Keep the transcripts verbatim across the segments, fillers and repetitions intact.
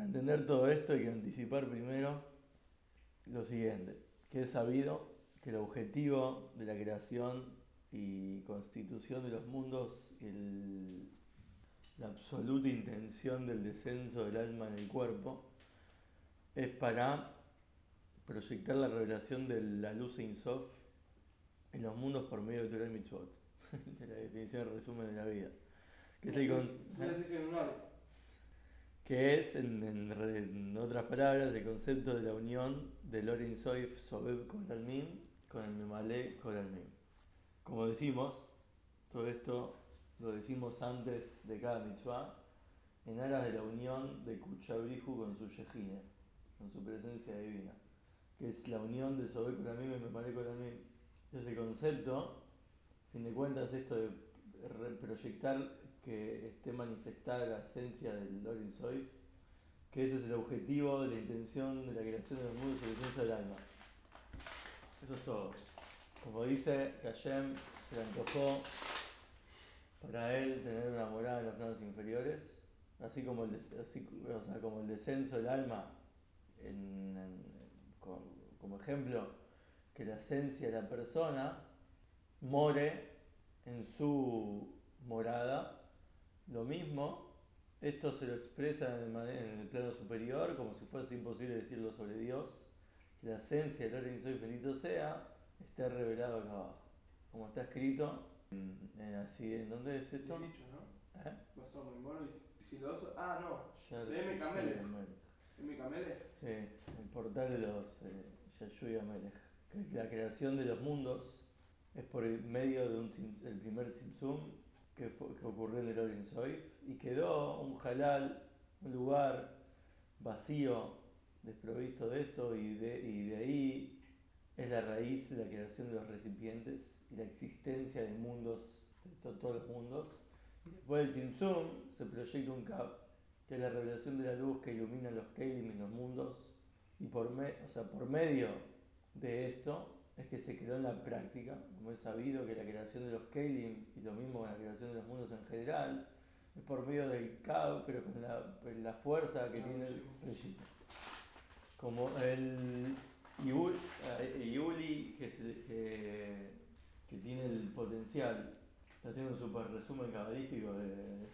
entender todo esto hay que anticipar primero lo siguiente, que es sabido que el objetivo de la creación y constitución de los mundos, el- la absoluta intención del descenso del alma en el cuerpo, es para proyectar la revelación de la luz Ein Sof en los mundos por medio de Torah y Mitzvot, de la definición de resumen de la vida. Que es, el con- ¿eh? que es en, en, en otras palabras, el concepto de la unión del Or Ein Sof Sobev Kolalmim con el Memalé Kolalmim. Como decimos, todo esto lo decimos antes de cada mitzvah, en aras de la unión de Kuchabrihu con su Yejine, con su presencia divina, que es la unión de Sobev Kolalmim y Memalé Kolalmim. Entonces el concepto, a fin de cuentas, esto de proyectar que esté manifestada la esencia del Or Ein Sof, que ese es el objetivo de la intención de la creación del mundo y el descenso del alma. Eso es todo. Como dice que Hashem se le antojó para él tener una morada en los planos inferiores, así como el, así, o sea, como el descenso del alma, en, en, como, como ejemplo, que la esencia de la persona more en su morada, lo mismo, esto se lo expresa en el, en el plano superior, como si fuese imposible decirlo sobre Dios, que la esencia del Or Ein Sof bendito sea, esté revelado acá abajo. Como está escrito, en, en así, ¿en dónde es esto? Bien dicho, ¿no? ¿Eh? Pasó muy Morvis. Filoso. Ah, no. Yar De M. Yashuy Camelech. Amelech. M. Camelech. Sí, el portal de los eh, Yashuy Amelech. Que es la creación de los mundos, es por el medio de un, el primer Tzimtzum que, fue, que ocurrió en el Or Ein Sof y quedó un halal, un lugar vacío, desprovisto de esto y de, y de ahí es la raíz de la creación de los recipientes y la existencia de mundos, de to todos los mundos. Y después del Tzimtzum se proyecta un Kab, que es la revelación de la luz que ilumina los Kelim y los mundos. Y por, me, o sea, por medio de esto es que se creó en la práctica, como es sabido que la creación de los Kelim y lo mismo con la creación de los mundos en general, es por medio del Kab, pero con la, la fuerza que tiene el proyecto. Como el Iuli, que, que, que tiene el potencial, ya tiene un super resumen cabalístico de,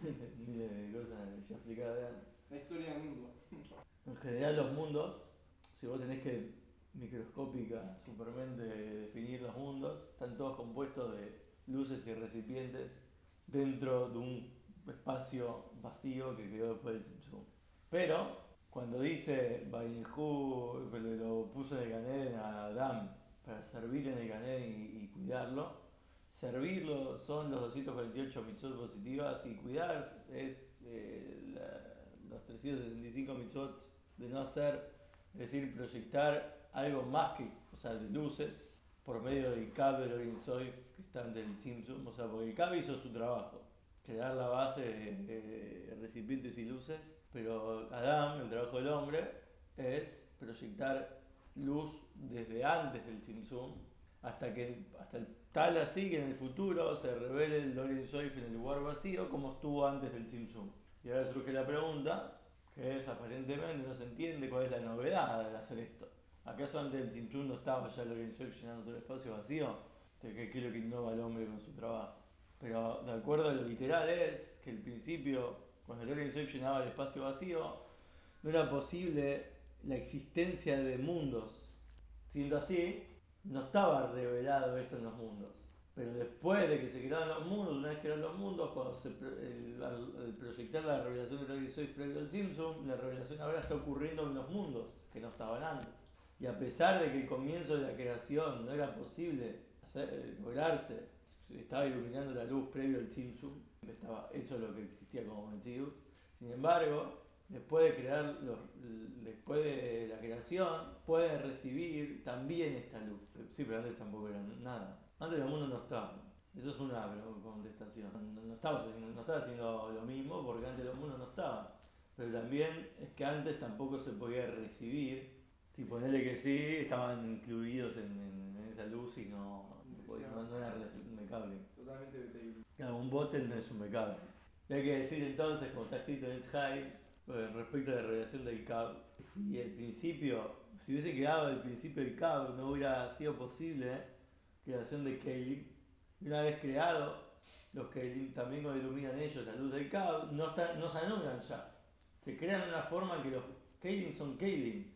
de, de cosas ya explicadas de antes. La historia del mundo. En general los mundos, si vos tenés que microscópica, supermente definir los mundos, están todos compuestos de luces y recipientes dentro de un espacio vacío que quedó después del Tzimtzum. Pero cuando dice Bainhu, que lo puso en el Ganeden a Adán para servir en el Ganeden y, y cuidarlo, servirlo son los doscientas cuarenta y ocho mitzvot positivas y cuidar es eh, la, los trescientos sesenta y cinco mitzvot de no hacer, es decir, proyectar algo más que, o sea, de luces por medio del Kab del Or Ein Sof que están del Tzimtzum, o sea, porque el Kab hizo su trabajo, crear la base de, de recipientes y luces, pero Adam, el trabajo del hombre, es proyectar luz desde antes del Tzimtzum hasta que hasta el, tal así que en el futuro se revele el Or Ein Sof en el lugar vacío como estuvo antes del Tzimtzum. Y ahora surge la pregunta, que es aparentemente no se entiende cuál es la novedad de hacer esto. ¿Acaso antes del Tzimtzum no estaba ya el Or Ein Sof llenando todo el espacio vacío? ¿Qué, qué es lo que innova al hombre con su trabajo? Pero de acuerdo a lo literal es que al principio, cuando el Or Ein Sof llenaba el espacio vacío, no era posible la existencia de mundos. Siendo así, no estaba revelado esto en los mundos. Pero después de que se crearon los mundos, una vez crearon los mundos, cuando se, el, al, al proyectar la revelación de Or Ein Sof previo al Tzimtzum, la revelación ahora está ocurriendo en los mundos, que no estaban antes. Y a pesar de que el comienzo de la creación no era posible hacer, lograrse, estaba iluminando la luz previo al Tzimtzum, estaba, eso es lo que existía como Metziut. Sin embargo, después de crear los, después de la creación, pueden recibir también esta luz. Sí, pero antes tampoco era nada. Antes el mundo no estaba. Eso es una contestación. No, no, estaba haciendo, no estaba haciendo lo mismo porque antes los mundos no estaban. Pero también es que antes tampoco se podía recibir. Si ponele que sí, estaban incluidos en, en, en esa luz y no, no, no, no era mecable. Totalmente veterible. Claro, un bottle no es un mecable. Y hay que decir entonces, como está escrito en el Tzhai, eh, respecto a la revelación del C A B. Si el principio, si hubiese quedado el principio del C A B, no hubiera sido posible ¿eh? creación de Keilim. Una vez creado, los Keilim también cuando iluminan ellos la luz del C A B, no, están, no se anulan ya. Se crean de una forma en que los Keilim son Keilim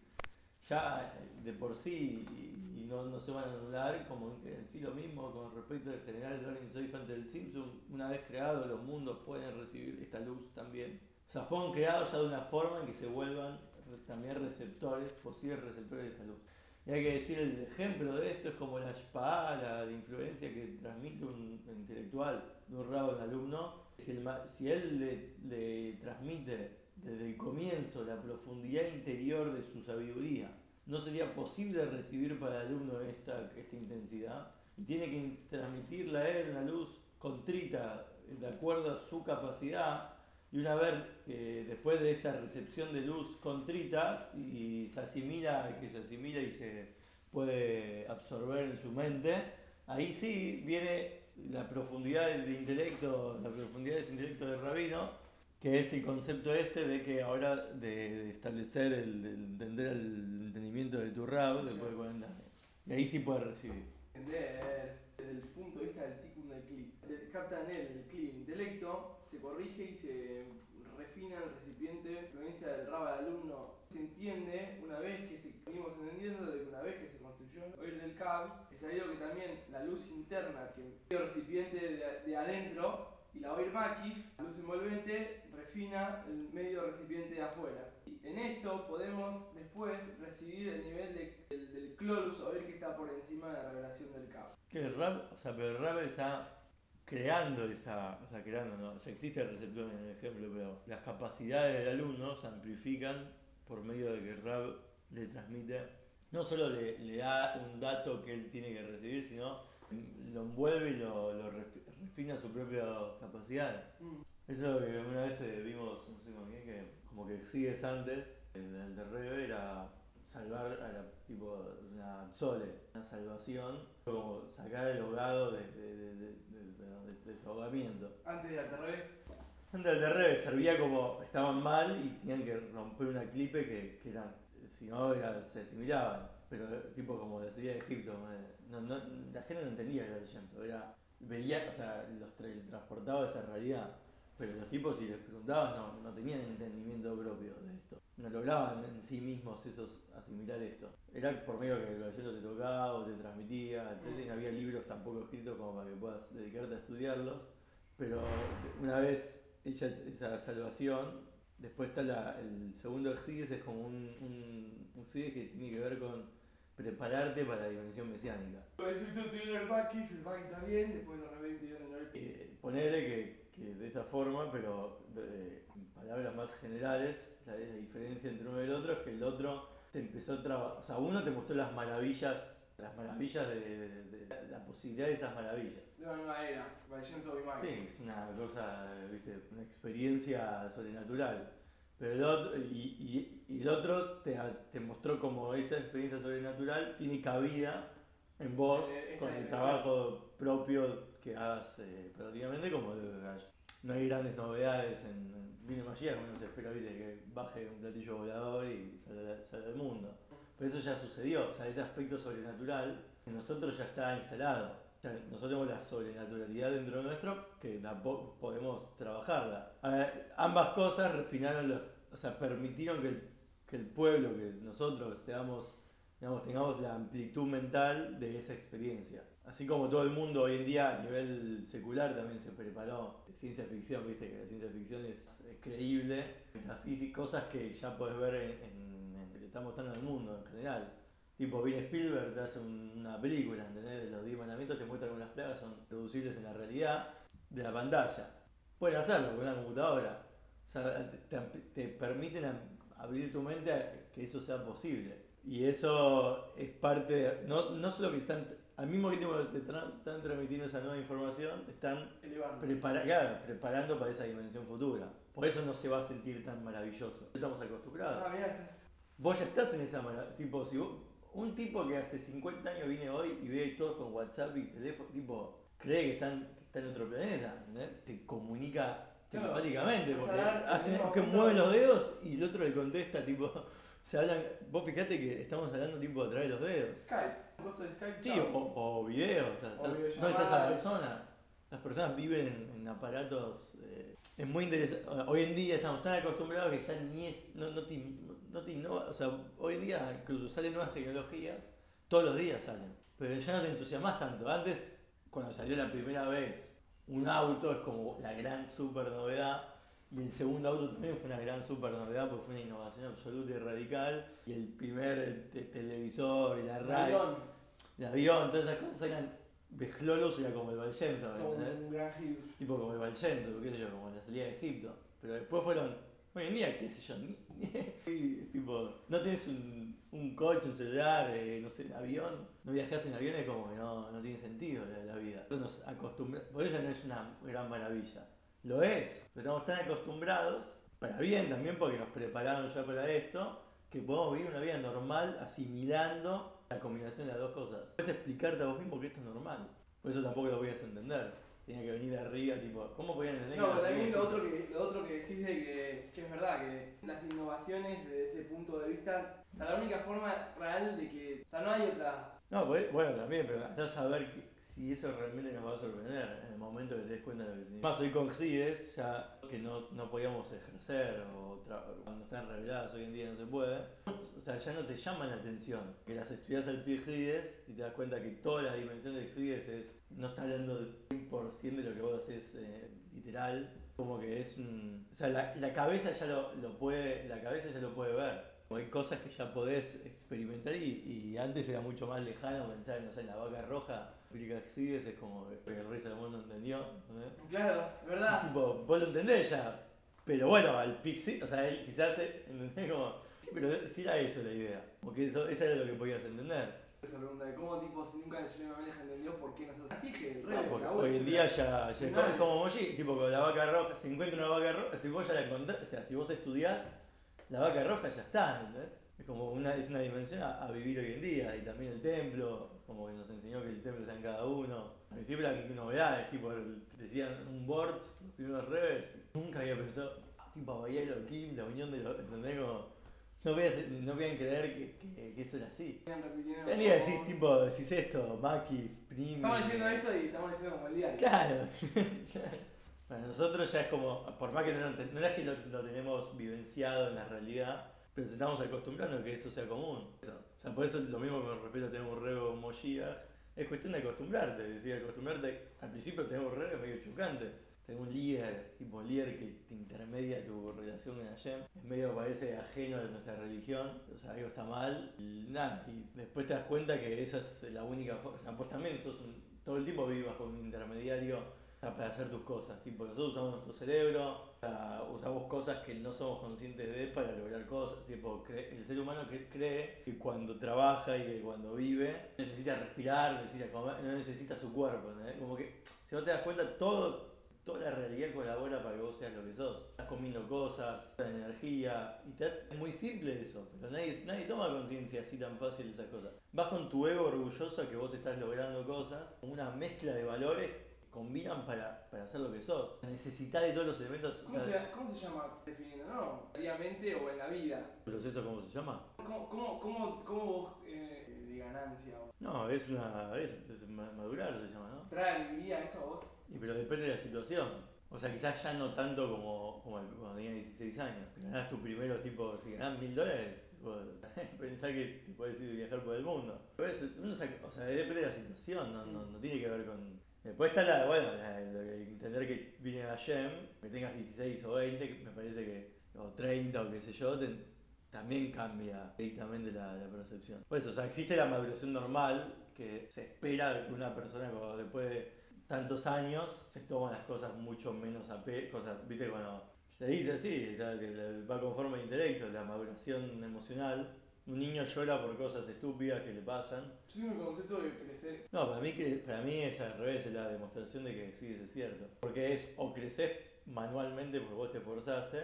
ya de por sí y, y no, no se van a anular, como en sí lo mismo con respecto al general Dragon Soy Fan del Simpson, una vez creados los mundos pueden recibir esta luz también. O sea, fueron creados ya de una forma en que se vuelvan también receptores, posibles receptores de esta luz. Y hay que decir, el ejemplo de esto es como la shpaa, la, la influencia que transmite un intelectual de un rabo a un alumno. Si, el, si él le, le transmite desde el comienzo la profundidad interior de su sabiduría, no sería posible recibir para el alumno esta, esta intensidad. Y tiene que transmitirle a él una luz contrita de acuerdo a su capacidad. Y una vez que después de esa recepción de luz contrita y se asimila, que se asimila y se puede absorber en su mente, ahí sí viene la profundidad de intelecto, la profundidad de ese intelecto de Rabino, que es el concepto este de que ahora de, de establecer, el, de entender el entendimiento de tu Rab después de cuarenta años. Y ahí sí puedes recibir. Entender desde el punto de vista del tikkun del kli. Capta en él el kli, el intelecto, se corrige y se refina el recipiente, la influencia del Rab al alumno. Se entiende una vez que se, venimos entendiendo de que una vez que se construyó el oír del Cab, es sabido que también la luz interna que el recipiente de, de adentro y la oír makif, la luz envolvente, refina el medio recipiente de afuera. Y en esto podemos después recibir el nivel de, del, del clolus oír que está por encima de la revelación del Cab. Que el Rab, o sea, pero el Rab está creando esa, o sea, creando, no, ya existe el receptor en el ejemplo, pero las capacidades del alumno se amplifican por medio de que el Rab le transmite, no solo le, le da un dato que él tiene que recibir, sino lo envuelve y lo, lo refina a sus propias capacidades. Mm. Eso que una vez vimos, no sé con quién, que como que sigues antes, el de Rebe era salvar a la, tipo, una Sole, una salvación, como sacar el ahogado de, de, de, de, de, de, de su ahogamiento. Antes de Alterrebe. Antes del Rebe servía como estaban mal y tenían que romper una clipe que, que eran, si no era, se asimilaban, pero tipo como decía de Egipto, no, no, la gente no entendía el llanto, era, veía, o sea, los tra transportaba esa realidad. Pero los tipos, si les preguntabas, no, no tenían entendimiento propio de esto. No lograban en sí mismos esos asimilar esto. Era por medio que el gallero te tocaba o te transmitía, etcétera. Y no había libros tampoco escritos como para que puedas dedicarte a estudiarlos. Pero una vez hecha esa salvación, después está la, el segundo exígesis, es como un, un, un exígesis que tiene que ver con prepararte para la dimensión mesiánica. Resultó tener el Bakif, el Bakif también, después lo revendió en el norte. Eh, ponerle que, que de esa forma, pero de, en palabras más generales, la, la diferencia entre uno y el otro es que el otro te empezó a trabajar, o sea, uno te mostró las maravillas, las maravillas de, de, de la, la posibilidad de esas maravillas. De una nueva era, Vallejo Toby Sí, es una cosa, viste, una experiencia sobrenatural. Pero el otro, y, y, y el otro te, te mostró como esa experiencia sobrenatural tiene cabida en vos eh, con el trabajo propio que hagas eh, productivamente, como el gallo. No hay grandes novedades en, en Vine Magia, como uno se espera, viste, que baje un platillo volador y sale, sale del mundo. Pero eso ya sucedió, o sea, ese aspecto sobrenatural en nosotros ya está instalado. Ya nosotros tenemos la sobrenaturalidad dentro de nuestro que tampoco podemos trabajarla. Ver, ambas cosas refinaron los, o sea, permitieron que el, que el pueblo, que nosotros seamos, digamos, tengamos la amplitud mental de esa experiencia. Así como todo el mundo hoy en día a nivel secular también se preparó de ciencia ficción, viste que la ciencia ficción es, es creíble, metafísica, cosas que ya podés ver en, en, en que estamos mostrando en el mundo en general. Tipo, viene Spielberg, te hace una película, ¿entendés? De los diez mandamientos, te muestra que las plagas son reducibles en la realidad de la pantalla. Pueden hacerlo con una computadora. O sea, te, te permiten abrir tu mente a que eso sea posible. Y eso es parte, de, no, no solo que están, al mismo tiempo que te están transmitiendo esa nueva información, te están prepara, claro, preparando para esa dimensión futura. Por eso no se va a sentir tan maravilloso. Estamos acostumbrados. Ah, mirá, estás... Vos ya estás en esa maravilla. Tipo, si vos, un tipo que hace cincuenta años viene hoy y ve todos con WhatsApp y teléfono, tipo, cree que están, que está en otro planeta, ¿entendés? Se comunica Claro, telepáticamente, vas a porque hablar en el hacen mismo que momento. mueven los dedos y el otro le contesta, tipo, se hablan, vos fijate que estamos hablando tipo a través de los dedos. Skype, un costo de Skype. Sí, o, o videos, o sea, O estás, no estás a la videollamadas. persona. Las personas viven en, en aparatos. Eh, es muy interesante. Hoy en día estamos tan acostumbrados que ya ni es. No, no, te, no te innova. O sea, hoy en día incluso salen nuevas tecnologías, todos los días salen. Pero ya no te entusiasmas tanto. Antes, cuando salió la primera vez un auto, es como la gran super novedad. Y el segundo auto también fue una gran super novedad porque fue una innovación absoluta y radical. Y el primer te- televisor y la Un radio avión, el avión, todas esas cosas eran. Vejlolos era como el Valcentro, como ¿entendés? un gran Hidush. Tipo como el Valcentro, qué sé yo, como la salida de Egipto. Pero después fueron. Hoy en día, qué sé yo, ni, ni- tipo, no tenés un, un coche, un celular, eh, no sé, un avión, no viajás en avión, es como que no, no tiene sentido la, la vida. Nos acostumbramos, por eso no es una gran maravilla. Lo es, pero estamos tan acostumbrados, para bien también porque nos prepararon ya para esto, que podemos vivir una vida normal asimilando la combinación de las dos cosas. Puedes explicarte a vos mismo que esto es normal. Por eso tampoco lo podías entender. Tenía que venir de arriba, tipo, ¿cómo podían entender que No, la pero salida de también lo Egipto? otro que, lo otro que decís de que, que es verdad, que las innovaciones desde ese punto de vista, o sea, la única forma real de que, o sea, no hay otra. No, pues, bueno, también, pero andás a saber que, si eso realmente nos va a sorprender en el momento que te des cuenta de lo que significa. Más hoy con CIDES, ya que no, no podíamos ejercer o tra- cuando están reveladas hoy en día no se puede. O sea, ya no te llaman la atención. Que las estudias al pie CIDES y te das cuenta que toda la dimensión de CIDES es, no está hablando del cien por ciento de lo que vos haces eh, literal. Como que es un. O sea, la, la cabeza ya lo, lo puede. La cabeza ya lo puede ver. Hay cosas que ya podés experimentar y, y antes era mucho más lejano pensar, no sé, en la vaca roja. Explica Xides es como que el rey Salomón no entendió. ¿Entendés? Claro, es Y verdad. tipo, vos lo entendés ya. Pero bueno, al Pixie, o sea, él quizás, eh, ¿entendés? Como, sí, pero sí era eso la idea. Porque eso, eso era lo que podías entender. Esa pregunta de cómo, tipo, si nunca yo me maneja entendió por qué nosotros. Así que el No, rey, porque la voz, hoy en día ya, ya es como, es tribunales. como Moji, tipo con la vaca roja, se encuentra una vaca roja, si vos ya la encontrás, o sea, si vos estudiás, la vaca roja ya está, ¿entendés? Es como una, es una dimensión a, a vivir hoy en día, y también el templo, como que nos enseñó que el templo está en cada uno. Al principio eran novedades, tipo, el- decían un board, los primeros reves, nunca había pensado, ah, tipo, Bahía Elohim, la unión de los, ¿entendés? Como, no podían, no podían creer que, que, que eso era así. Siguen repitiendo Hoy en día como. decís, tipo, decís esto, Maki, Primi, Estamos diciendo eh, esto y estamos diciendo como el diario. claro. Para nosotros ya es como, por más que no, lo- no es que lo, lo tenemos vivenciado en la realidad, pero nos estamos acostumbrando a que eso sea común. Eso. O sea, por eso lo mismo con respecto a tener un reo como Moshiach, es cuestión de acostumbrarte, es decir, acostumbrarte, al principio tener un reo es medio chocante. Tener un líder, tipo líder que te intermedia tu relación con Hashem, es medio parece ajeno a nuestra religión, o sea, algo está mal, y nada, y después te das cuenta que esa es la única forma, o sea, vos también sos un, todo el tiempo vivís bajo un intermediario para hacer tus cosas. Tipo, nosotros usamos nuestro cerebro, o sea, usamos cosas que no somos conscientes de para lograr cosas. Tipo, el ser humano que cree que cuando trabaja y que cuando vive necesita respirar, necesita comer, no necesita su cuerpo. ¿No? Como que, si vos te das cuenta, todo, toda la realidad colabora para que vos seas lo que sos. Estás comiendo cosas, la energía, y te das- es muy simple eso, pero nadie, nadie toma conciencia así tan fácil de esas cosas. Vas con tu ego orgulloso a que vos estás logrando cosas, una mezcla de valores combinan para, para hacer lo que sos. Necesitar de todos los elementos. O ¿Cómo, sea, se, ¿Cómo se llama definiendo? No, diariamente o en la vida. ¿el proceso cómo se llama? ¿Cómo, cómo, cómo, cómo vos, eh, de ganancia, o No, es una. Es, es madurar se llama, ¿no? trae alegría eso a vos? Y pero depende de la situación. O sea, quizás ya no tanto como, como cuando tenías dieciséis años. Ganás tus primeros, tipo, si ganás mil dólares, pensá que te puedes ir a viajar por el mundo. Pero es- uno se- o sea, depende de la situación, no, no, no tiene que ver con. Después está la, bueno, la- lo que- entender que viene a Shem, que tengas dieciséis o veinte, que me parece que, o treinta o qué sé yo, te- también cambia directamente la, la percepción. Por eso, o sea, existe la maduración normal que se espera que una persona cuando después de tantos años se toman las cosas mucho menos a pe... Cosas, viste, cuando se dice así, o sea, que va conforme al intelecto, la maduración emocional. Un niño llora por cosas estúpidas que le pasan. Yo tengo el concepto de crecer. No, para mí, que, para mí es al revés, es la demostración de que sí, es cierto. Porque es o creces manualmente porque vos te esforzaste,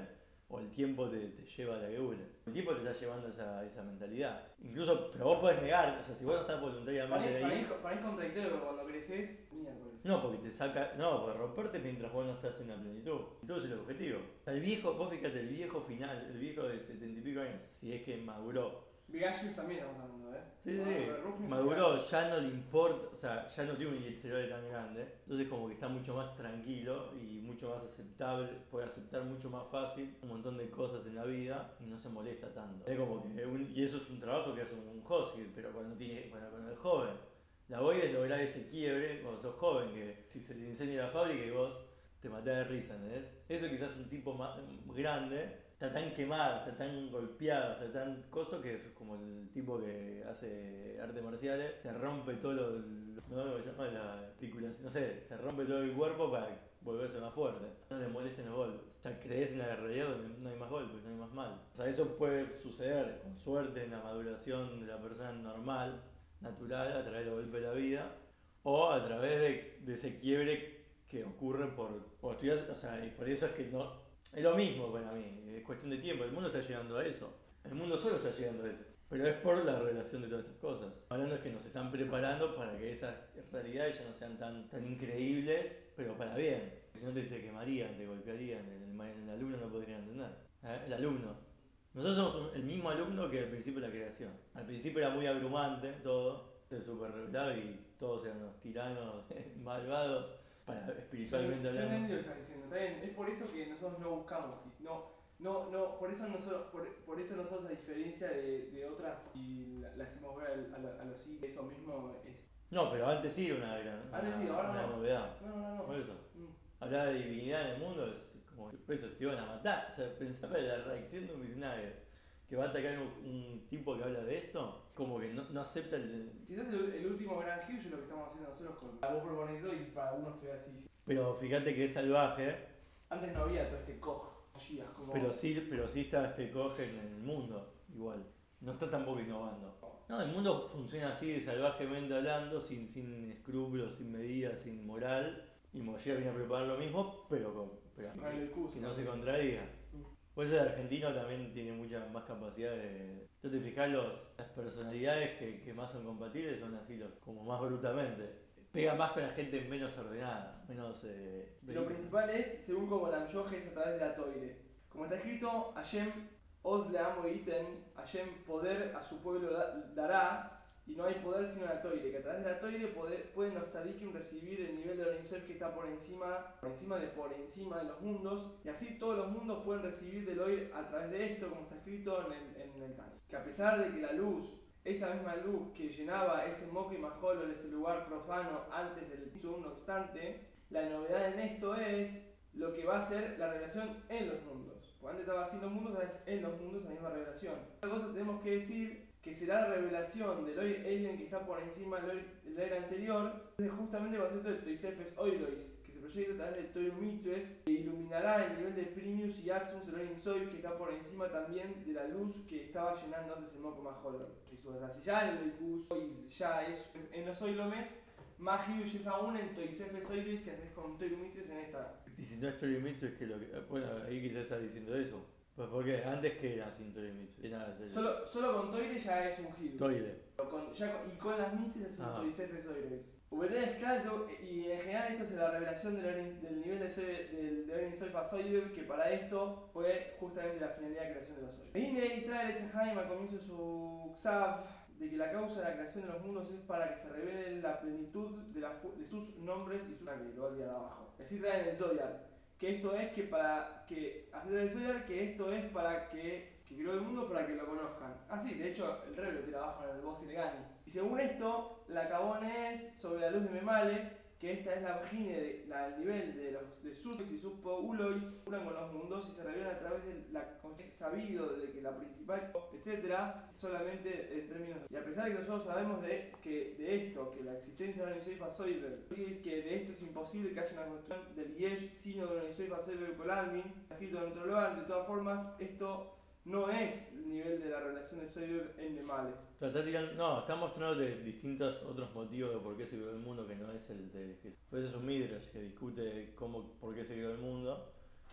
o el tiempo te, te lleva a la geula. El tiempo te está llevando a esa, esa mentalidad. Incluso, pero vos podés negar, o sea, si vos no estás Para voluntariamente mí, para mí, ahí, para mí es contradictorio, porque cuando creces, miércoles. no, porque te saca, no, porque romperte mientras vos no estás en la plenitud. Entonces es el objetivo. El viejo, vos fíjate, el viejo final, el viejo de setenta y pico años, si es que maduró. Vegasus también estamos hablando, ¿eh? Sí, sí, Ah, sí. Rufus y Maduró, Vegasus. ya no le importa, o sea, ya no tiene un Yetzirah tan grande, entonces como que está mucho más tranquilo y mucho más aceptable, puede aceptar mucho más fácil un montón de cosas en la vida y no se molesta tanto. Es como que un- y eso es un trabajo que hace un Hosky, pero cuando tiene, bueno, cuando es joven. La boida es lograr ese quiebre cuando sos joven, que si se te incendia la fábrica y vos te matás de risa, ¿entendés? Eso quizás un tipo más grande, está tan quemado, está tan golpeado, está tan coso que es como el tipo que hace artes marciales, se rompe todo lo, lo- ¿no? Lo que se llama la articulación, no sé, se rompe todo el cuerpo para volverse más fuerte. No le molesten los golpes. Ya crees en la realidad donde no hay más golpes, no hay más mal. O sea, eso puede suceder con suerte en la maduración de la persona normal, natural, a través del golpe de la vida, o a través de, de ese quiebre que ocurre por, por estudiar, o sea, y por eso es que no, es lo mismo para mí, es cuestión de tiempo, el mundo está llegando a eso, el mundo solo está llegando a eso, pero es por la relación de todas estas cosas. Hablando es que nos están preparando para que esas realidades ya no sean tan, tan increíbles, pero para bien, si no te, te quemarían, te golpearían, el, el alumno no podría entender, ¿eh? El alumno. Nosotros somos un- el mismo alumno que al principio de la creación. Al principio era muy abrumante todo, se super revelaba y todos eran unos tiranos malvados, para, Yo, espiritualmente yo hablando. entendí lo que estás diciendo, está bien. Es por eso que nosotros no buscamos, no, no, no, por eso nosotros, por, por eso nosotros a diferencia de, de otras, y la, la hacemos ver al- a, lo- a los hijos, eso mismo es. No, pero antes sí era una gran Antes sí, una, ahora una no. novedad. No, ahora no. Por eso. Mm. Hablar de divinidad en el mundo es como por eso te iban a matar. O sea, pensaba en la reacción de un visionario que va a atacar un, un tipo que habla de esto, como que no, no acepta el. Quizás el, el último gran huge es lo que estamos haciendo nosotros con. Vos proponés eso y para uno estoy así. Pero fíjate que es salvaje. Antes no había todo este coj, como. Pero sí, pero sí está este coge en el mundo, igual. No está tampoco innovando. No, el mundo funciona así, de salvajemente hablando, sin, sin escrúpulos, sin medidas, sin moral. Y Moshe viene a preparar lo mismo, pero, con, pero Con el que, curso, que no se ¿no? contradiga. Por eso el argentino también tiene mucha más capacidad de. Tú te fijas, los, las personalidades que, que más son compatibles son así, los, como más brutamente. Pega más con la gente menos ordenada, menos. Eh, Y lo principal es, según como la Amyoje, es a través de la toire. Como está escrito, Hashem os le amo iten, Hashem poder a su pueblo dará, y no hay poder sino la toire, que a través de la toire poder, pueden los tzadikim recibir el nivel de Orensof que está por encima, por encima de por encima de los mundos, y así todos los mundos pueden recibir del Oir a través de esto, como está escrito en el, en el Tani. Que a pesar de que la luz, esa misma luz que llenaba ese Moki Maholol, ese lugar profano antes del segundo obstante, la novedad en esto es lo que va a ser la revelación en los mundos. Porque antes estaba así en los mundos, ahora es en los mundos la misma revelación. Otra cosa tenemos que decir que será la revelación del Oir Alien que está por encima del Oir anterior, es justamente el concepto de Toisefes Oilois, que se proyecta a través del Toir Mitzvahs, que iluminará el nivel de Primius y Atzus del Oir Soif, que está por encima también de la luz que estaba llenando antes el Moko Maholol. O sea, si ya el Oikus ya es en los Oilomes, más huge es aún en Toisefes Oilois que haces con Toir Mitzvahs en esta. Y si no es Tori Mitchell, es que lo que. Bueno, ahí quizás estás diciendo eso. Pues porque antes que era sin Tori Mitchell. Era Solo, solo con Toire ya es un Hidush. Toire. Con, ya, y con las mitzvahs es un Ah. Toisefes Oilois. Ubedesh claro, y en general esto es la revelación del, del nivel de soy, del de Orin Soif a Soidev, que para esto fue justamente la finalidad de creación de los Soidev. Vine y trae el Etzehaim al comienzo de su Xav, de que la causa de la creación de los mundos es para que se revele la plenitud de, la, de sus nombres y su que lo va a tirar abajo. Así trae en el Zodiac. Que esto es que para que hacer el Zodiac, que esto es para que, que creó el mundo para que lo conozcan. Ah, sí, de hecho el rey lo tira abajo en el boss y le gani. Y según esto, la cabone es sobre la luz de Memale, que esta es la vagina de, la, el nivel de los de sus y sus poulois, unan con los mundos y se revelan a través de la es sabido de que la principal, etcétera, solamente en términos de, y a pesar de que nosotros sabemos de que de esto, que la existencia de Onisoifa Soiber, es que de esto es imposible que haya una construcción del Yesh sino de Onisoifa Soiber con Alvin, está escrito en otro lugar, de todas formas, esto no es el nivel de la relación de Soiber en Memale. Está tirando, no, está mostrando de distintos otros motivos de por qué se creó el mundo que no es el de. Que, pues es un Midrash que discute cómo, por qué se creó el mundo.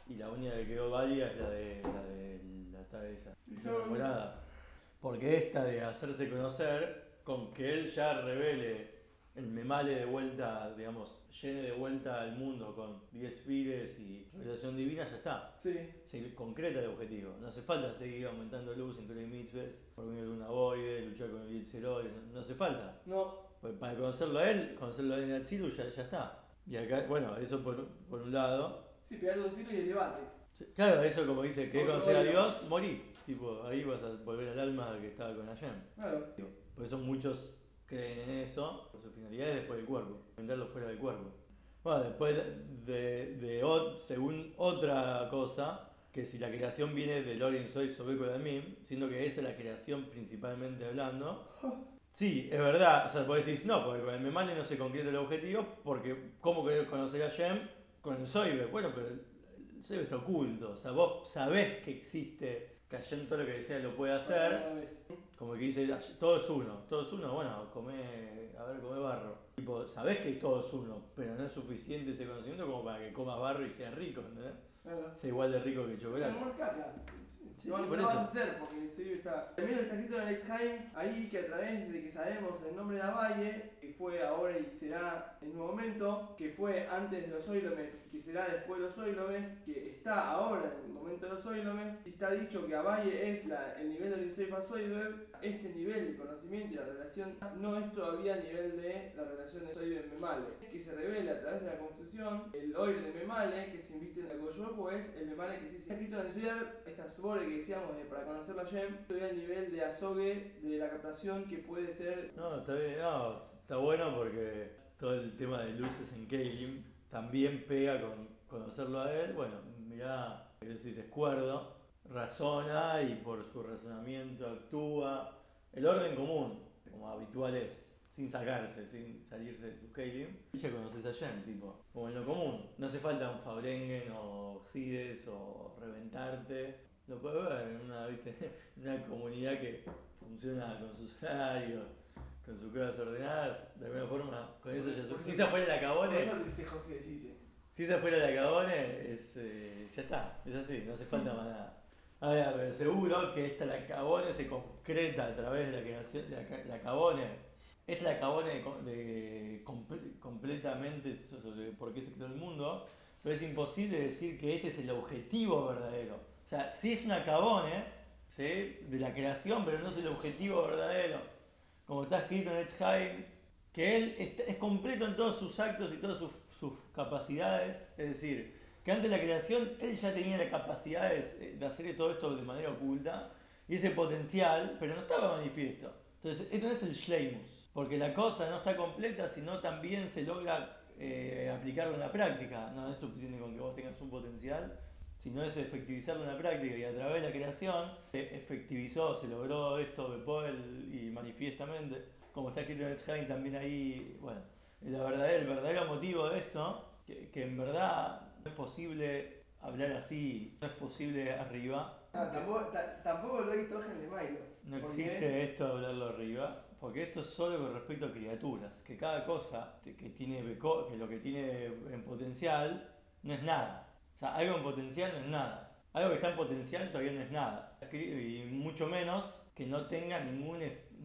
y la única que quedó válida es la de la de la tal esa, esa enamorada. Porque esta de hacerse conocer, con que él ya revele el memale de vuelta, digamos, llene de vuelta al mundo con diez files y revelación divina, ya está. Sí. Se concreta el objetivo. No hace falta seguir aumentando luz en Torah y Mitzvahs, por venir una voide, luchar con el Yitzhero, no, no hace falta. No. Pues para conocerlo a él, conocerlo a él en Atzilus, ya, ya está. Y acá, bueno, eso por, por un lado. Sí, pegate un tiro y elevate. Claro, eso como dice, que Otro conocer a oído. Dios, morí. Tipo, ahí vas a volver al alma que estaba con Hashem. Claro. Por eso muchos creen en eso, por su finalidad es después del cuerpo, venderlo fuera del cuerpo. Bueno, después de, de, de según otra cosa, que si la creación viene del Orin Soy Sobeco de Mim, siendo que esa es la creación principalmente hablando, sí, es verdad, o sea, vos decís, no, porque con el Memale no se concreta el objetivo, porque ¿cómo querés conocer a Shem con el Soibe? Bueno, pero el Soibe está oculto, o sea, vos sabés que existe, que Hashem todo lo que desea lo puede hacer, como que dice, todo es uno, todo es uno, bueno, come, a ver, come barro. Tipo, sabés que todo es uno, pero no es suficiente ese conocimiento como para que comas barro y seas rico, ¿entendés? Claro. Sea igual de rico que el chocolate. Es caca. Sí, no, sí, no por lo eso. vas a hacer porque el sello está. También está escrito en el Exheim, ahí que a través de que sabemos el nombre de Abaye, que fue ahora y será en un momento, que fue antes de los Oilomes, que será después de los Oilomes, que está ahora en el momento de los Oilomes, y está dicho que Abaye es la, el nivel del Insoifa Soiber. Este nivel de conocimiento y la revelación no es todavía el nivel de la revelación de Soiber Memale, que se revela a través de la construcción. El Oir de Memale, que se inviste en el Goyoku, es el Memale que sí se ha escrito en el Zohar, estas Sbore que decíamos de, para conocer la Yem, todavía el nivel de azogue de la captación que puede ser. No, está bien, no, está bueno porque todo el tema de luces en Keilim también pega con conocerlo a él. Bueno, mirá, si es cuerdo, razona y por su razonamiento actúa. El orden común, como habitual es, sin sacarse, sin salirse de su Keilim. Y ya conoces a Jen, tipo, como en lo común. No hace falta un Fabrengen o Oxides o reventarte. Lo puedes ver en una, ¿viste? Una comunidad que funciona con sus horarios, con sus cosas ordenadas, de alguna forma, con eso ya... Si se fuera la cabone... Por eso te hiciste José de Chiche. Si se fuera la cabone, es, eh, ya está, es así, no hace falta más nada. A ver, a ver, seguro que esta la cabone se concreta a través de la creación de la, la cabone. Es la cabone de, de comple, completamente sobre por qué se creó el mundo, pero es imposible decir que este es el objetivo verdadero. O sea, sí es una cabone, ¿sí?, de la creación, pero no es el objetivo verdadero. Como está escrito en Etzheim, que él es, es completo en todos sus actos y todas sus, sus capacidades, es decir, que antes de la creación él ya tenía la capacidad de, de hacer todo esto de manera oculta y ese potencial, pero no estaba manifiesto. Entonces, esto no es el Shleimus, porque la cosa no está completa, sino también se logra eh, aplicarlo en la práctica. No es suficiente con que vos tengas un potencial, sino es efectivizarlo en la práctica, y a través de la creación se efectivizó, se logró esto de Poel y manifiestamente, como está escrito en el Tzchain también ahí. Bueno, la verdadera, el verdadero motivo de esto, que, que en verdad no es posible hablar así, no es posible arriba. Ah, tampoco, tampoco lo he visto en el Mailo. No existe esto de hablarlo arriba, porque esto es solo con respecto a criaturas, que cada cosa que tiene que lo que tiene en potencial no es nada. O sea, algo en potencial no es nada. Algo que está en potencial todavía no es nada. Y mucho menos que no tenga ningún,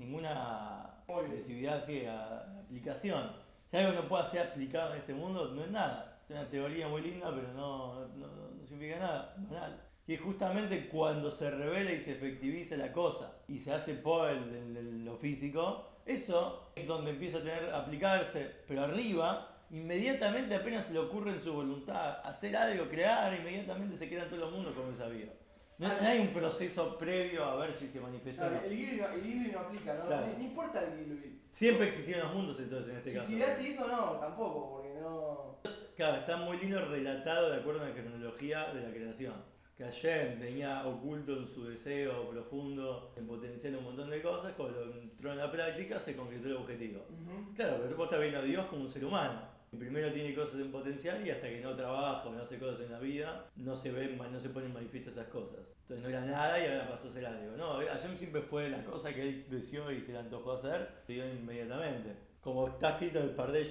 ninguna expresividad así, a, aplicación. Si algo no puede ser aplicado en este mundo, no es nada. Es una teoría muy linda, pero no, no, no significa nada. Banal. Y justamente cuando se revela y se efectiviza la cosa y se hace por el, el, el, lo físico, eso es donde empieza a tener aplicarse. Pero arriba, inmediatamente apenas se le ocurre en su voluntad hacer algo, crear, inmediatamente se queda en todo el mundo como es sabido. No, no hay un proceso previo a ver si se manifestó o no. El Gilui no, el no aplica, ¿no? Claro. No importa el Gilui. Siempre existieron los mundos entonces en este si, caso. Si Dati hizo no, tampoco, porque no... Claro, está muy lindo relatado de acuerdo a la cronología de la creación. Que Hashem tenía oculto en su deseo profundo en potenciar un montón de cosas, cuando entró en la práctica se concretó el objetivo. Uh-huh. Claro, pero vos estás viendo a Dios como un ser humano. Primero tiene cosas en potencial y hasta que no trabaja o no hace cosas en la vida, no se ven, no se ponen manifiestas esas cosas. Entonces no era nada y ahora pasó a ser algo. No, Hashem siempre fue la cosa que él deseó y se le antojó hacer, se dio inmediatamente. como está escrito en el Pardella,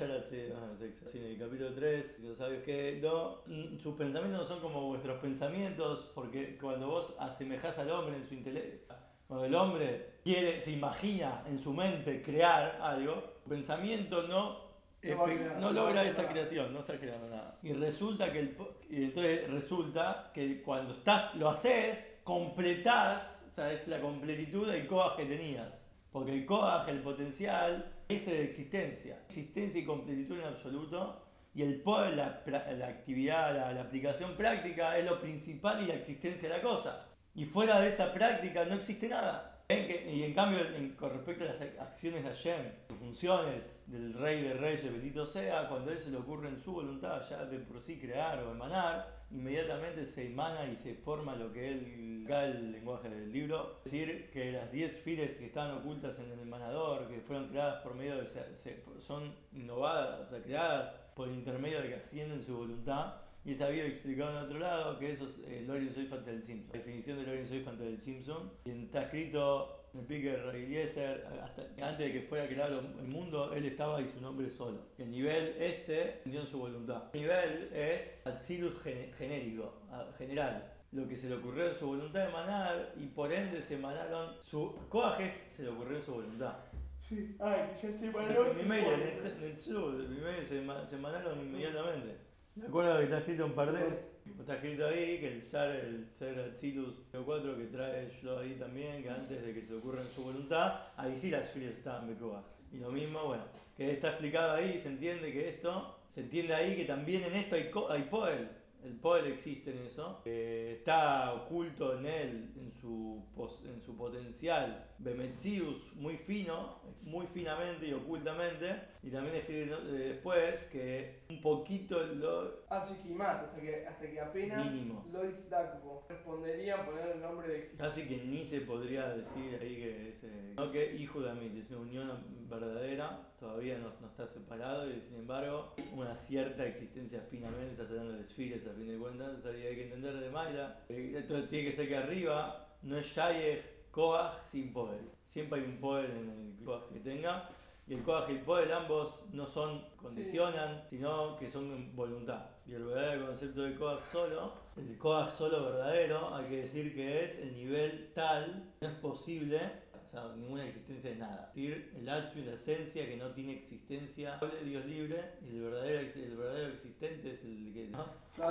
en el capítulo tres, si lo sabes que no, sus pensamientos no son como vuestros pensamientos, porque cuando vos asemejás al hombre en su intelecto, cuando el hombre quiere, se imagina en su mente crear algo, su pensamiento no, No, crear, no no logra hace esa nada. creación, no está creando nada. Y resulta que el, y entonces resulta que cuando estás, lo haces, completás, o sea, es la completitud del Koach que tenías. Porque el Koach, el potencial, es de existencia. Existencia y completitud en absoluto. Y el poder, la, la actividad, la, la aplicación práctica es lo principal y la existencia de la cosa. Y fuera de esa práctica no existe nada. Y en cambio, en, con respecto a las acciones de Hashem, sus funciones del Rey de Reyes, bendito sea, cuando a él se le ocurre en su voluntad ya de por sí crear o emanar, inmediatamente se emana y se forma lo que él, acá el lenguaje del libro, es decir, que las diez fires que estaban ocultas en el emanador, que fueron creadas por medio de, se, se, son innovadas, o sea, creadas por intermedio de que ascienden su voluntad. Y es sabido explicado en otro lado que eso es eh, Lawrence Oliphant del Simpson. La definición de Lawrence Oliphant del Simpson. Y está escrito en el Picker Eliezer, hasta antes de que fuera creado el mundo, él estaba y su nombre solo. El nivel este dio en su voluntad. El nivel es Atzilus genérico, general. Lo que se le ocurrió en su voluntad de emanar y por ende se emanaron. Su coajes se le ocurrió en su voluntad. Sí, ay, ya se paró. En mi mail, en el, en el show, en mi mail se, se emanaron inmediatamente. Me acuerdo que está escrito en Pardés, está escrito ahí que el Yar, el Ser Atzilus cuatro que trae yo ahí también, que antes de que se le ocurra en su voluntad, ahí sí las filias estaban Bekoa. Y lo mismo, bueno, que está explicado ahí, se entiende que esto, se entiende ahí que también en esto hay, hay Poel. El Poel existe en eso, eh, está oculto en él, en su, pos, en su potencial, Bemetzius, muy fino, muy finamente y ocultamente, y también escribe eh, después que un poquito lo... Archiquimat, hasta que, hasta que apenas mínimo. Loitz Dakbo respondería poner el nombre de existencia. Casi que ni se podría decir ahí que es, eh, no que hijo de Amit, es una unión verdadera, todavía no, no está separado y sin embargo una cierta existencia finalmente, estás hablando de Sfires a fin de cuentas, o sea, hay que entender de Maila, eh, esto tiene que ser que arriba no es Shayech, Koach sin poder, siempre hay un poder en el Koach que tenga. Y el Koach y el poder ambos no son, condicionan, sí, sino que son voluntad. Y el verdadero concepto de Koach solo, el Koach solo verdadero, hay que decir que es el nivel tal, no es posible, o sea, ninguna existencia de nada. Es decir, el Atsu y la esencia que no tiene existencia, de Dios libre, y el verdadero, el verdadero existente es el que... ¿no?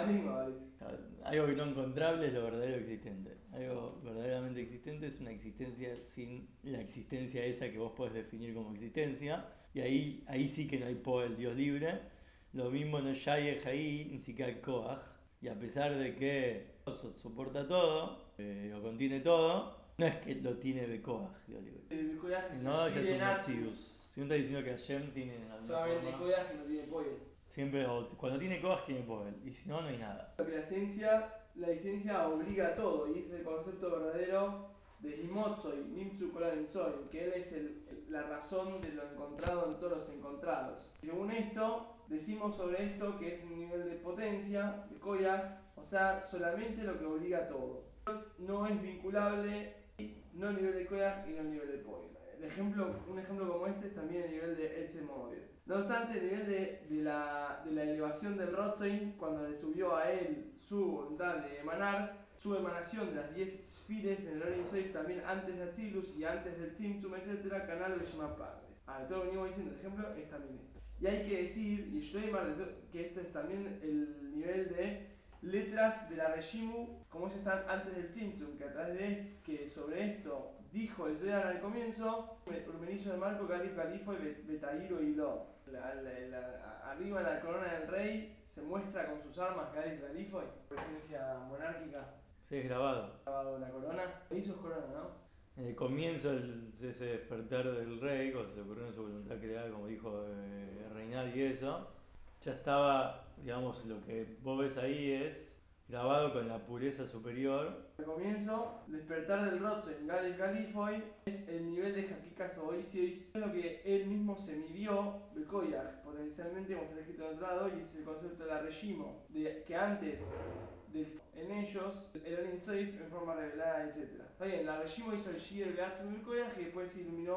Algo que no encontrable es lo verdadero existente. Algo verdaderamente existente es una existencia sin la existencia esa que vos podés definir como existencia. Y ahí, ahí sí que no hay po el Dios libre. Lo mismo no hay ahí, ni siquiera hay Koach. Y a pesar de que soporta todo, eh, lo contiene todo, no es que lo tiene de Koach, Dios libre. El Koach No, ya es un Natsus. Metzius. Si uno está diciendo que Hashem tiene alguna solamente forma, Koach no tiene Poel. Siempre, cuando tiene Koach tiene Poel, y si no, no hay nada. Porque la esencia, la esencia obliga a todo, y ese es el concepto verdadero de Himotzoy, Nimtzu Kolanimtzoy, que él es el, la razón de lo encontrado en todos los encontrados. Según esto, decimos sobre esto que es un nivel de potencia, de Koyach, o sea, solamente lo que obliga a todo. No es vinculable, no el nivel de Koyach y no el nivel de Poel. El ejemplo, un ejemplo como este es también el nivel de Etzemoed. No obstante, el nivel de, de, la, de la elevación del Rothstein, cuando le subió a él su voluntad de emanar, su emanación de las diez sfires en el Orin Soif también antes de Atzilus y antes del Tzimtzum, etcétera, canal Beshima Pardes. Ah, todo lo que venimos diciendo, el ejemplo es también esto. Y hay que decir, y Schleimer, que este es también el nivel de letras de la Regimu, como se están antes del Tzimtzum, que a través de que sobre esto dijo el Zohar al comienzo, Urmenizo de Marco, Calif, Califo y Betairo y Lo. La, la, la, arriba en la corona del rey se muestra con sus armas Calif, Califo y presencia monárquica. Sí, es grabado. Grabado la corona. Hizo corona, ¿no? En el comienzo de ese despertar del rey, cuando se le ocurrió en su voluntad creada, como dijo, eh, reinar y eso, ya estaba, digamos, lo que vos ves ahí es grabado con la pureza superior. Al comienzo, despertar del Rothschild, Galif Galifoy, es el nivel de Hakika Oisiois, es lo que él mismo se midió, Bekoyach, potencialmente, como está escrito en otro lado, y es el concepto de la Regimo, de que antes del en ellos, el Orin Soif en forma revelada, etcétera. Está bien, la Regimo hizo el Shir Beatzim Bekoyach y después se iluminó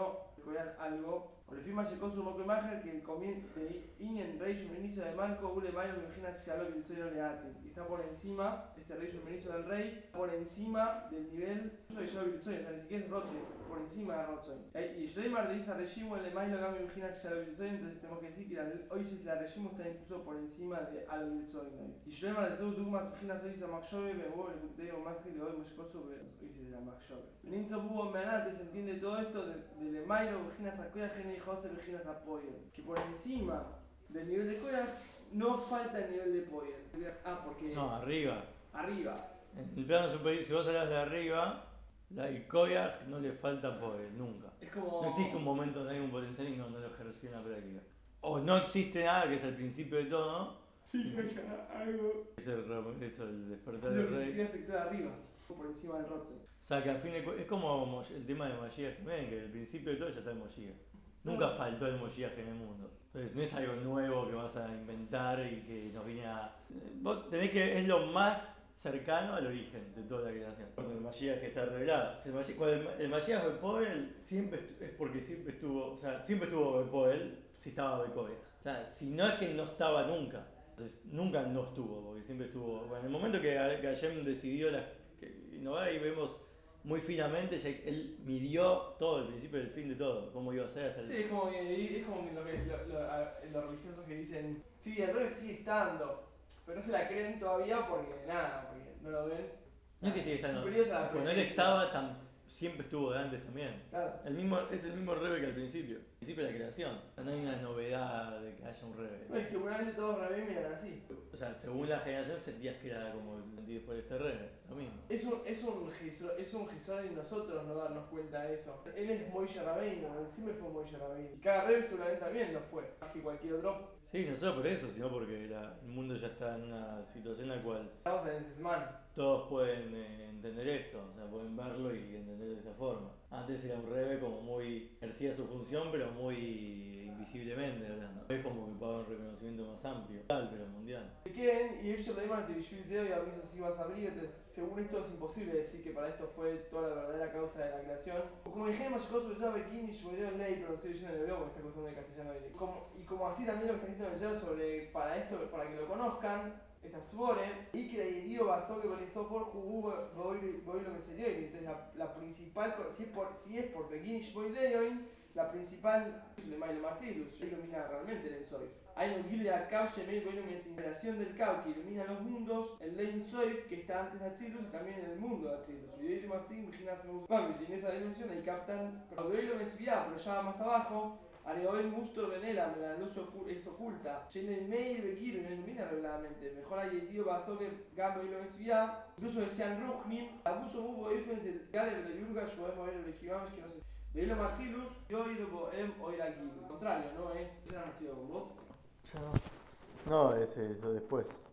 Koyach algo. O le firma Shekosu Moko Imagen que el comienzo de Inen Rey Ministro de Malco, Ule Mayo, Imagina Shalom y Tzoy no le hace. Está por encima, este Rey Ministro del Rey, por encima del nivel de Shalom y Tzoy, o sea, ni siquiera es Rotzoy, por encima de Rotzoy. Y Shleimar dice a Regimo, Le Mayo, Gami, Imagina Shalom y Tzoy, entonces tenemos que decir que hoy si la Regimo está incluso por encima de Alom y Tzoy. Y Shleimar de Zeu Dugmas, Imagina Soy Samachove, Bebo, Le Kuteo, más que le doy Moshkosu, hoy si la Machove. Ninzo Bubo Menate se entiende todo esto de, de Le Mayo, Imagina Sakoya, Gene y Jose, Imagina Apoyo. Que por encima del nivel de Koyach no falta el nivel de Poyer. Ah, porque. No, arriba. Arriba. En el plano superior, si vos hablas de arriba, la del Koyach no le falta poder, nunca. Es como. No existe un momento donde hay un potencial y no, no lo ejerció en la práctica. O no existe nada, que es el principio de todo. Sí, que haya algo. Eso es eso, el despertar Es del lo que se rey. quiere efectuar arriba, por encima del roto. O sea, que a fin de cu- es como el tema de Mashiach también, que el principio de todo ya está el Mashiach. Nunca faltó el Mashiach en el mundo. Entonces no es algo nuevo que vas a inventar y que nos viene a... Vos tenés que... es lo más cercano al origen de toda la creación. Cuando el Mashiach está revelado. O sea, el Mashiach, cuando el, el Mashiach Bepoel siempre estu- es porque siempre estuvo... O sea, siempre estuvo Bepoel si estaba Bepoel. O sea, si no es que no estaba nunca. Entonces, nunca no estuvo, porque siempre estuvo... Bueno, en el momento que, que Hashem decidió la, que innovar, ahí vemos muy finamente, ya él midió todo, el principio y el fin de todo, cómo iba a ser hasta el... Sí, es como que, es como que lo que lo, lo, a- los religiosos que dicen, sí, el rey sigue estando, pero no se la creen todavía porque nada, porque no lo ven. No es Nada, que sigue estando. superiores a la Cuando él presencia. estaba, tan, siempre estuvo de antes también. Claro. El mismo, es el mismo Rebe que al principio. Al principio de la creación. No hay una novedad de que haya un Rebe. No, y seguramente todos Rabén miran así. O sea, según la generación sentías que era como el después de este Rebe. Lo mismo. Es un, es un, gisro- es un gisor en nosotros no darnos cuenta de eso. Él es Moishe Rabbeinu, él siempre fue Moishe Rabbeinu. Y cada Rebbe seguramente también lo fue, más que cualquier otro. Sí, no solo por eso, sino porque la- el mundo ya está en una situación en la cual Estamos en ese semana. todos pueden eh, entender esto, o sea, pueden verlo y entender de esta forma. Antes era un Rebe como muy... ejercía su función, pero muy invisiblemente hablando. Es como que puede haber un reconocimiento más amplio, pero mundial. ¿Quién? Y ellos lo llaman de Bishvil Zeo y a mí eso sí más abrigo. Entonces, según esto es imposible decir que para esto fue toda la verdadera causa de la creación. O como dijimos, yo soy ya Bekini, yo me dio en ley, pero lo estoy leyendo en hebreo porque está costando de castellano. Y como, y como así también lo que está escrito en el sobre, para esto, para que lo conozcan, esta Svore, y que la Dio basó que organizó por Jugú, voy lo me sería. Entonces, la, la principal, si es por, si es por Bekini, Shboideoin, la principal le Mailo Matilus, ilumina realmente el Soif. Hay un Gilead Kau, Shemel, Goyum es inspiración del Kau que ilumina los mundos, el Lein Soif que está antes de Atzilus y también en el mundo de Atzilus. Y así, Viginas y en esa dimensión hay captan, pero Goyum es vía, pero ya más abajo. Areoel Mustor Venela, la luz es oculta. Llene Mail Begiro y no ilumina reveladamente. Mejor hay el Dio Baso que Gambo y lo es vía. Incluso decían Ruchnim, abuso Mubo Efens, el Gale de Yurga, Shoem o el Equivamos que no se. De Hilo Maxilus, yo Hilo Boem o Iraquil. Al contrario, no es. Esa no estoy con vos. No, ese, eso después.